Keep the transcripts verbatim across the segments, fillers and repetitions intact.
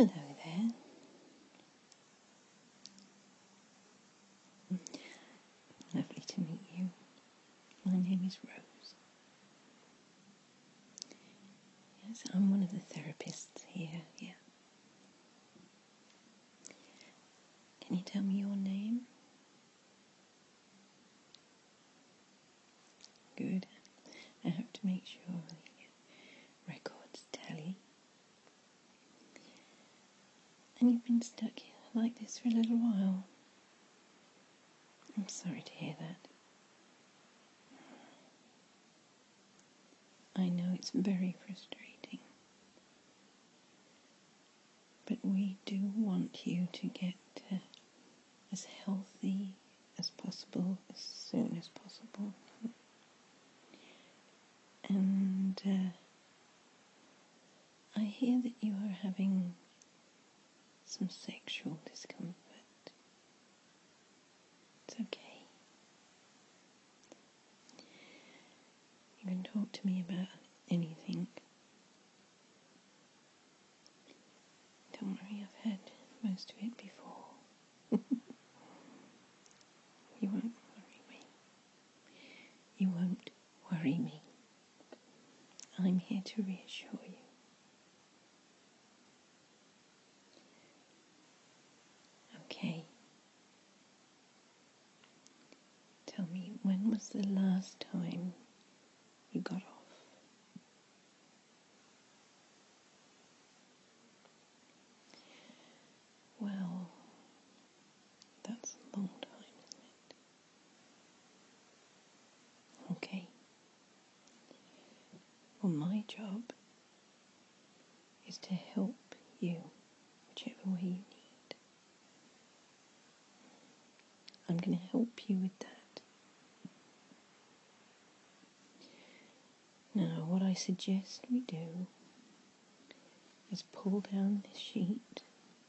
Hello there. Lovely to meet you. My name is Rose. Yes, I'm one of the therapists here. Yeah. Can you tell me your name? Good. I have to make sure the records tally. And you've been stuck here like this for a little while. I'm sorry to hear that. I know it's very frustrating. But we do want you to get uh, as healthy as possible, as soon as possible. And uh, I hear that you are having some sexual discomfort. It's okay. You can talk to me about anything. Don't worry, I've had most of it before. You won't worry me. You won't worry me. I'm here to reassure you. Okay. Tell me, when was the last time you got off? Well, that's a long time, isn't it? Okay. Well, my job is to help you whichever way you need. I'm going to help you with that. Now, what I suggest we do is pull down this sheet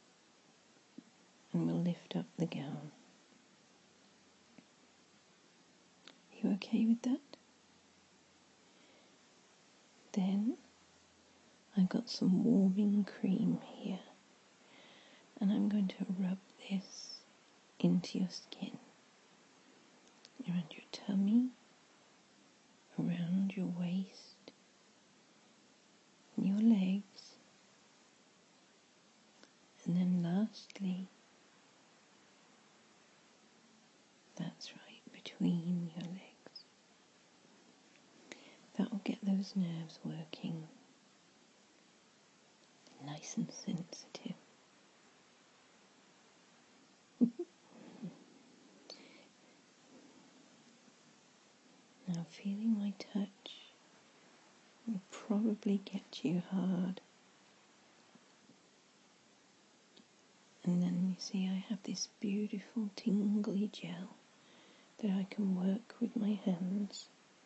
and we'll lift up the gown. Are you okay with that? Then I've got some warming cream here and I'm going to rub this into your skin, around your tummy, around your waist, and your legs, and then lastly, that's right, between your legs. That will get those nerves working, nice and sensitive. Now, feeling my touch will probably get you hard. And then you see I have this beautiful tingly gel that I can work with my hands.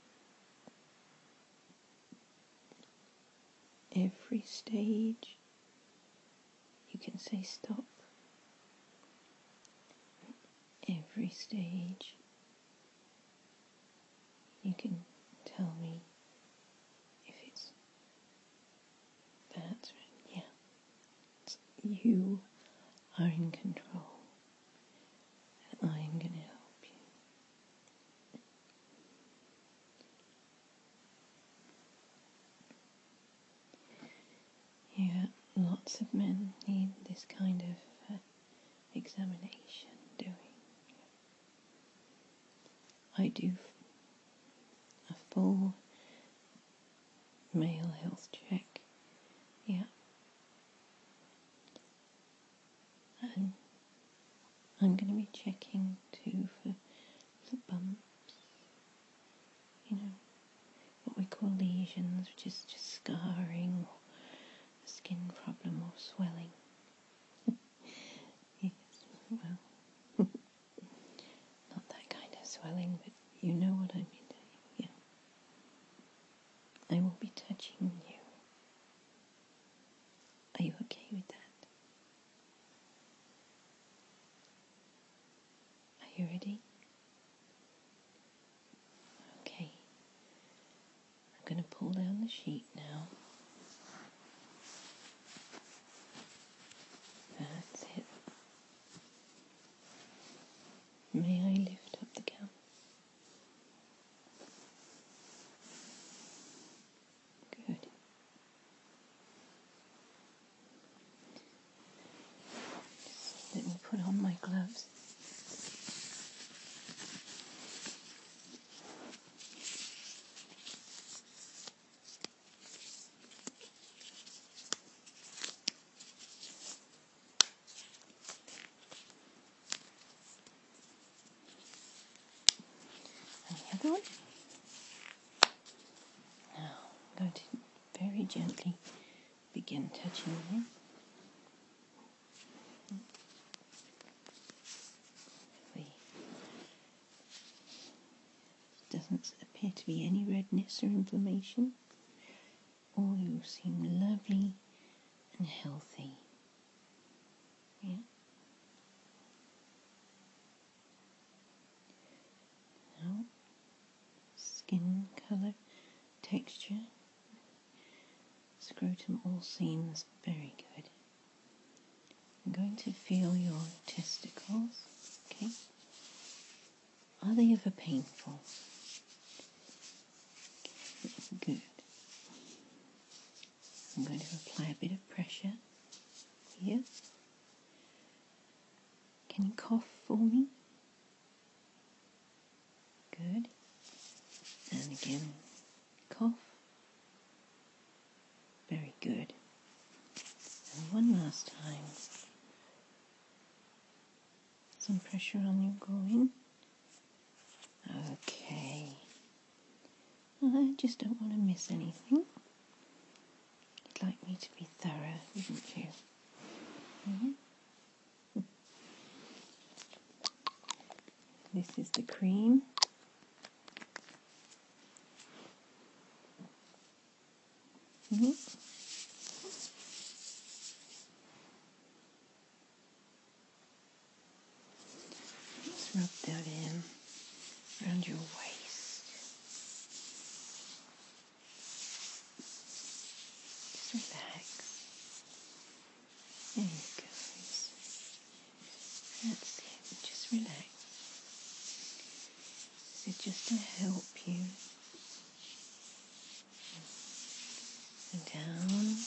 Every stage you can say stop. Every stage you can tell me if it's that's right, yeah. It's, you are in control and I'm going to help you. Yeah, lots of men need this kind of uh, examination doing. I do a full male health check, yeah. And I'm going to be checking too for little bumps, you know, what we call lesions, which is just scarring or a skin problem or swelling. Yes, well, not that kind of swelling, but you know what I mean, yeah. I will be touching you. Are you okay with that? Are you ready? Okay. I'm going to pull down the sheet now. gently begin touching them. There doesn't appear to be any redness or inflammation. All you seem lovely and healthy. Yeah. Now, skin colour, texture, scrotum all seems very good. I'm going to feel your testicles, okay? Are they ever painful? Good. I'm going to apply a bit of pressure here. Can you cough for me? Good. And again, cough. Very good. And one last time. Some pressure on your groin. Okay. I just don't want to miss anything. You'd like me to be thorough, wouldn't you? Mm-hmm. This is the cream. Mm-hmm. Just rub that in around your waist. Just relax. There you go. That's it. Just relax. This is just to help you. And down.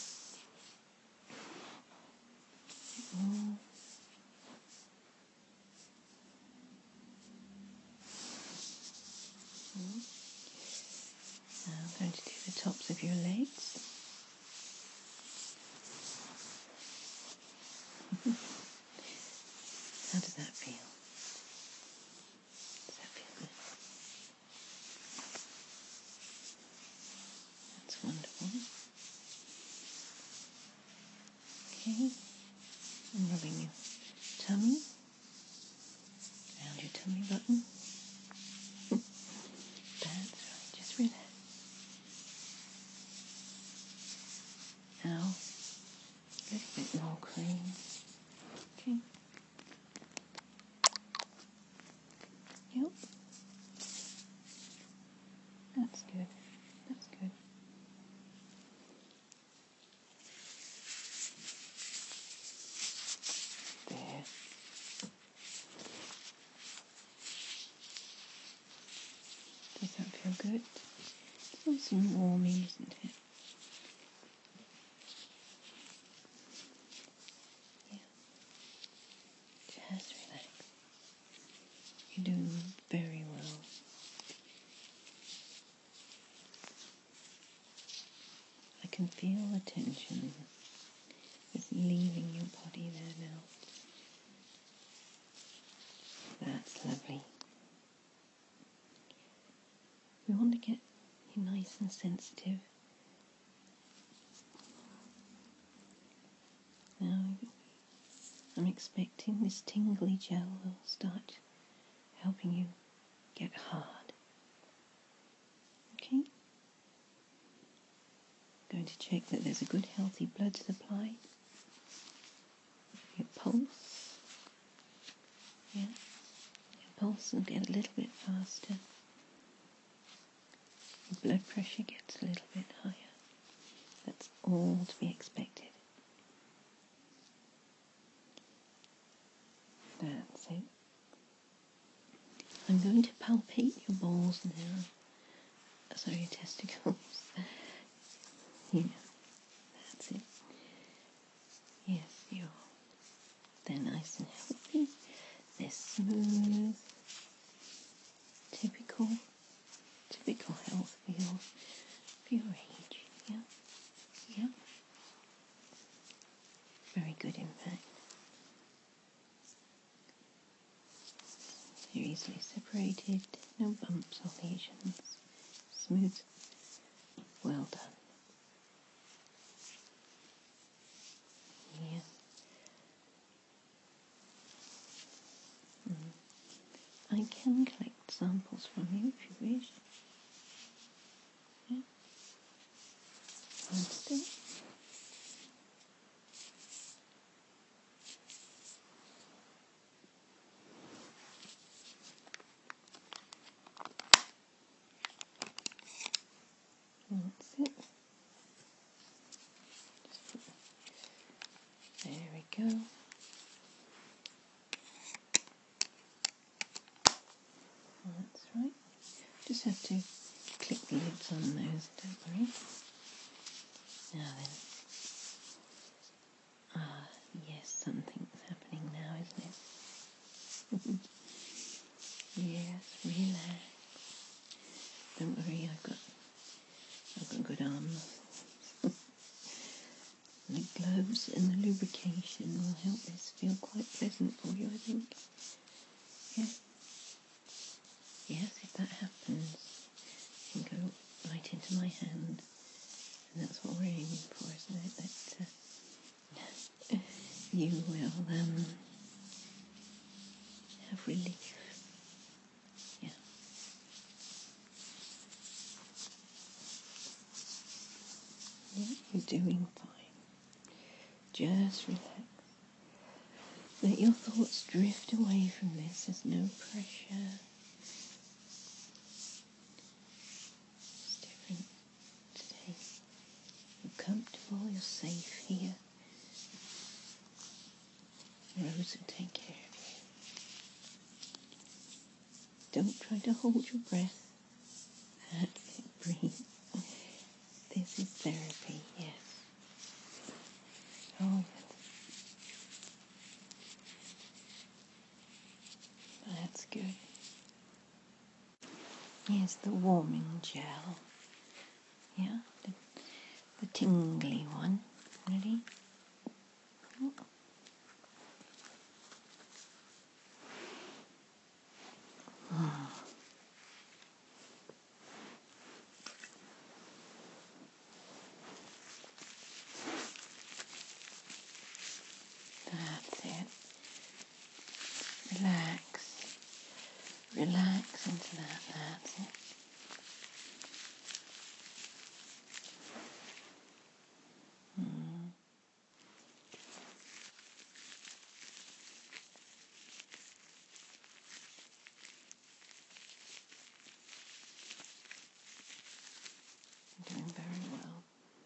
Oh. Now I'm going to do the tops of your legs. How does that feel? Does that feel good? That's wonderful. Okay. I'm rubbing your tummy, around your tummy button. That's right, just relax. Now, a little bit more cream. Okay. Yep. That's good. That's good. There. Does that feel good? It's nice and warming, isn't it? Yeah. Just relax. You're doing very well. I can feel the tension is leaving your body there now. That's lovely. We want to get you nice and sensitive. Now, I'm expecting this tingly gel will start helping you get hard. Okay? Going to check that there's a good healthy blood supply. Your pulse. Yeah. Your pulse will get a little bit faster. Your blood pressure gets a little bit higher. That's all to be expected. That's it. I'm going to palpate your balls now. Sorry, your testicles. Yeah, that's it. Yes, you're. They're nice and healthy. They're smooth. Typical, typical health for your, for your age. Yeah, yeah. Very good, in fact. They're easily separated. No bumps or lesions. Smooth. Well done. I can collect samples from you if you wish. Yeah. Hold still. That's it. There we go. That's right. Just have to click the lids on those, don't worry. Now then. Ah, yes, something's happening now, isn't it? Yes, relax. Don't worry, I've got I've got good arms. The gloves and the lubrication will help this feel quite pleasant for you, I think. Yes. Yes, if that happens, it can go right into my hand. And that's what we're aiming for, isn't it? That uh, you will um, have relief. Yeah. Yeah, you're doing fine. Just relax. Let your thoughts drift away from this. There's no pressure. It's different today. You're comfortable, you're safe here. Rose will take care of you. Don't try to hold your breath. That's it, breathe. This is therapy, yes. Oh, yes. That's good. Here's the warming gel. Yeah, the, the tingly one. Ready? Oh. Oh. That's it. Relax. Relax into that. That's it. Mm. Doing very well.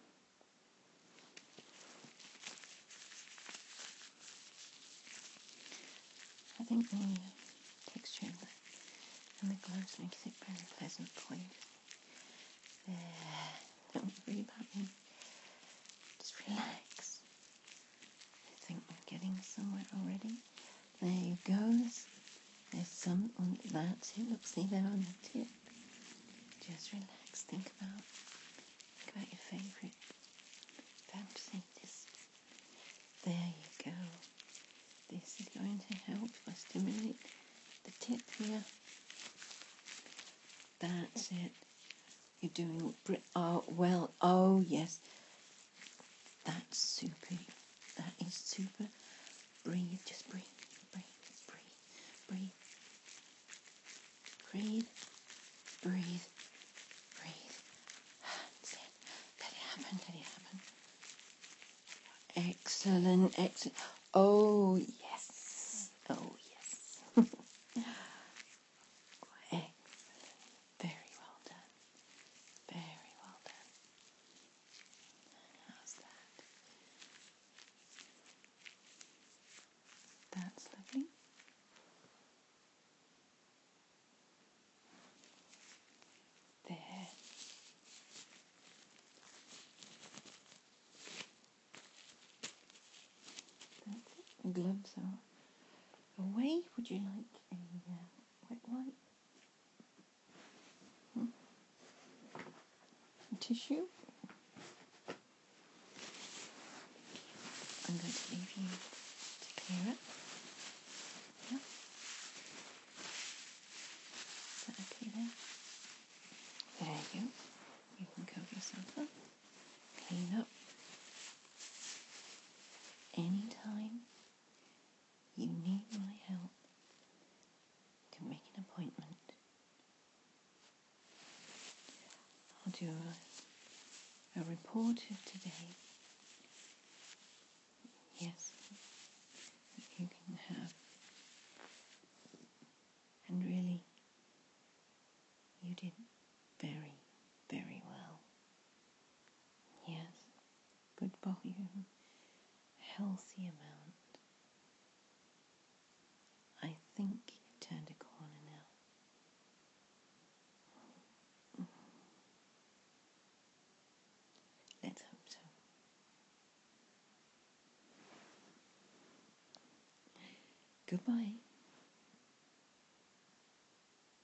I think the texture and the, and the gloves makes it very pleasant for you. There. Don't worry about me. Just relax. I think we're getting somewhere already. There you go. There's, there's some on that's it. Look, see there on the tip. Just relax. Think about think about your favourite fantasy. Just there you go. This is going to help if I stimulate the tip here. That's it. You're doing br- oh well. Oh yes. That's super. That is super. Breathe. Just breathe. Breathe. Breathe. Breathe. Breathe. Breathe. Breathe. That's it. Let it happen. Let it happen. Excellent. Excellent. Oh yes. Oh yes. Excellent. Very well done. Very well done. How's that? That's lovely. There. That's it. The gloves are away. Would you like a uh, wet wipe? Hmm? A tissue? I'm going to leave you to clear it. Yeah. Is that okay there? There you go. You can cover yourself up. Clean up. Anytime you need my help to make an thought of today, yes, that you can have, and really, you did very, very well. Yes, good volume, healthy amount. I think you've turned a corner now. Let's hope so. Goodbye.